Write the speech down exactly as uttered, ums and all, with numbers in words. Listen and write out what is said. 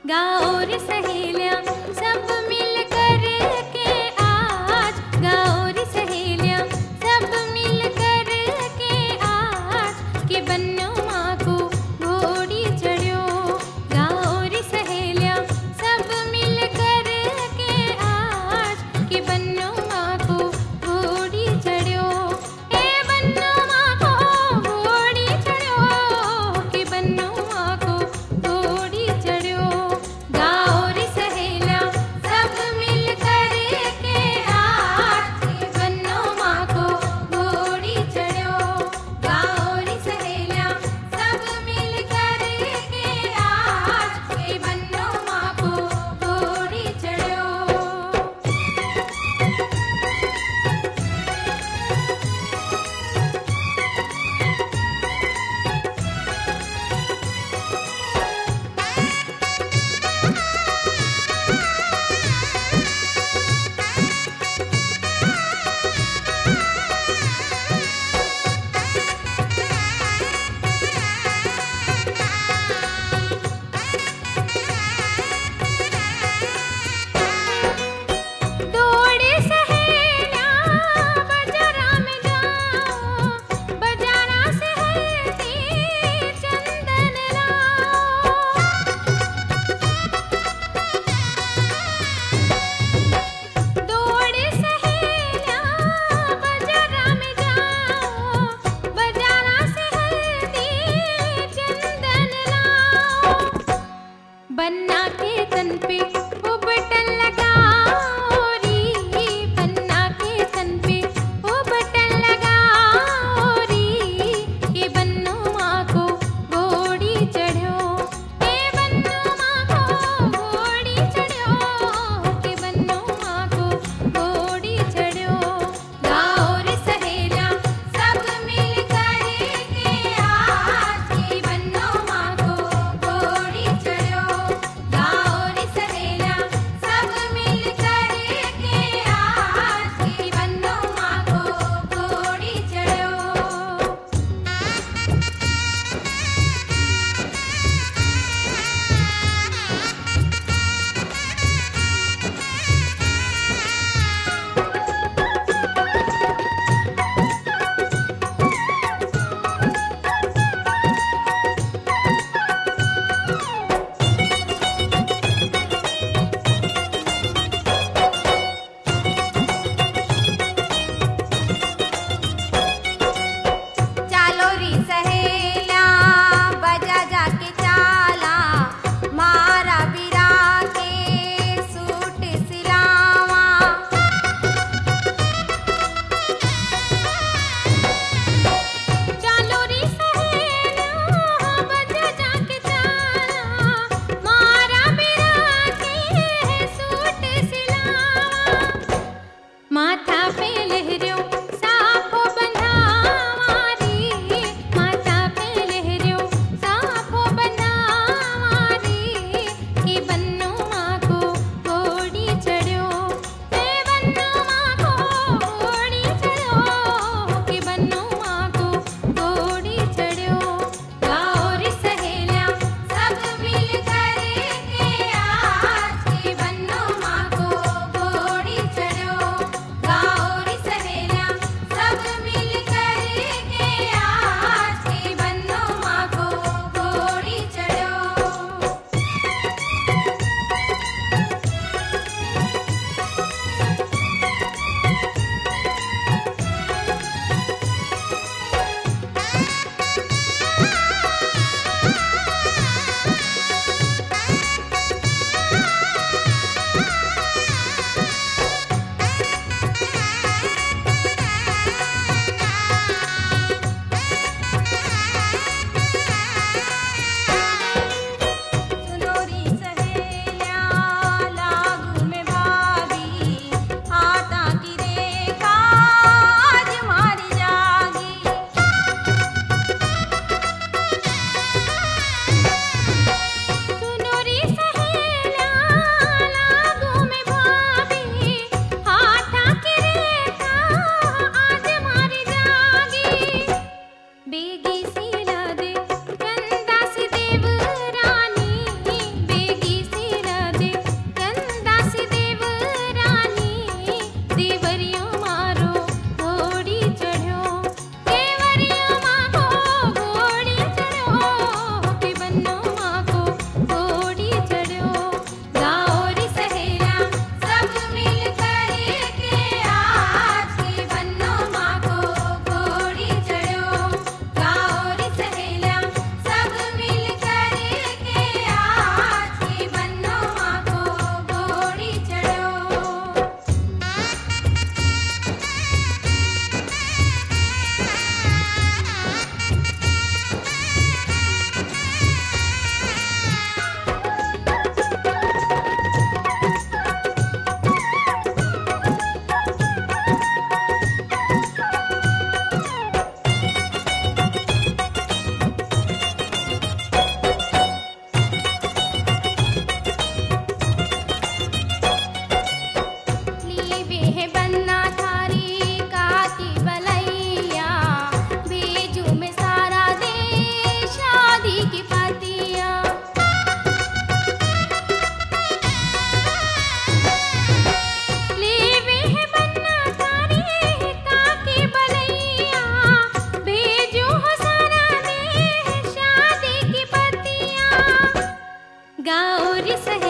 गाओ रे सहेलियां सब मिल कर के आज, गाओ रे सहेलियां सब मिल कर के आज, कि बन्नो माँ को घोड़ी चढ़ो। गाओ रे सहेलियां सब मिल कर के आज, कि बन्नो माँ को घोड़ी चढ़ो। ए बन्नो माँ को घोड़ी चढ़ो, कि बन्नो माँ को घोड़ी चढ़ो। गाओ रे सहेलियां सब मिल कर के आज, कि बन्नो माँ को घोड़ी चढ़ो। गाओ रे सहेलियां सब मिल कर के आज, कि बन्नो माँ को घोड़ी चढ़ो। दौड़े सहेलियां बाजारा में जाओ, बाजारा से हल्दी चंदन लाओ। दौड़े सहेलियां बाजारा में जाओ, बाजारा से हल्दी चंदन लाओ। बन्ना के तन पे वो बटन लगाओ री, बन्ना के तन पे वो बटन लगाओ री, कि बन्नो माँ को घोड़ी चढ़ो। ए बन्नो माँ को घोड़ी चढ़ो, कि बन्नो माँ को घोड़ी चढ़ो। गाओ रे सहेलियां सब मिल कर के आज, कि बन्नो माँ को घोड़ी चढ़ो। गाओ रे सहेलियां गाओ रे सहेलियां